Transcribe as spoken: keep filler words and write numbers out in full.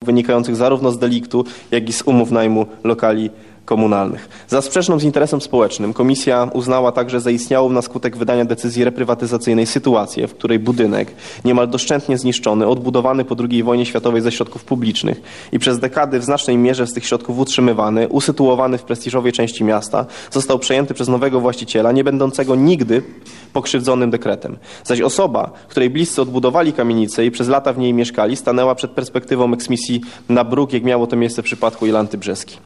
wynikających zarówno z deliktu, jak i z umów najmu lokali komunalnych. Za sprzeczną z interesem społecznym komisja uznała także zaistniałą na skutek wydania decyzji reprywatyzacyjnej sytuację, w której budynek niemal doszczętnie zniszczony, odbudowany po drugiej wojnie światowej ze środków publicznych i przez dekady w znacznej mierze z tych środków utrzymywany, usytuowany w prestiżowej części miasta, został przejęty przez nowego właściciela, nie będącego nigdy pokrzywdzonym dekretem. Zaś osoba, której bliscy odbudowali kamienicę i przez lata w niej mieszkali, stanęła przed perspektywą eksmisji na bruk, jak miało to miejsce w przypadku Jolanty Brzeskiej.